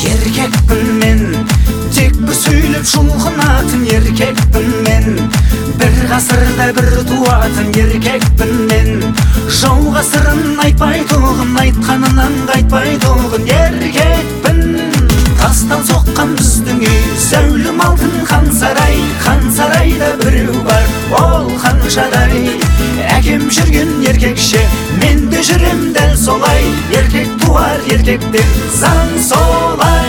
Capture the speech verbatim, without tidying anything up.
Еркекпін мен, тек бір сөйлеп шулғынатын еркекпін мен. Бір ғасырда бір туатын еркекпін мен. Жауға сырын айтпайтұғын, айтқанынан қайтпайтұғын еркекпін. Тастан соққан біздің үй, зәулім алтын хан сарай. Хан сарайда біреу бар, ол ханшадай. Әкем жүрген еркекше, мен де жүрем дәл солай. Еркек туар еркектен, заң солай.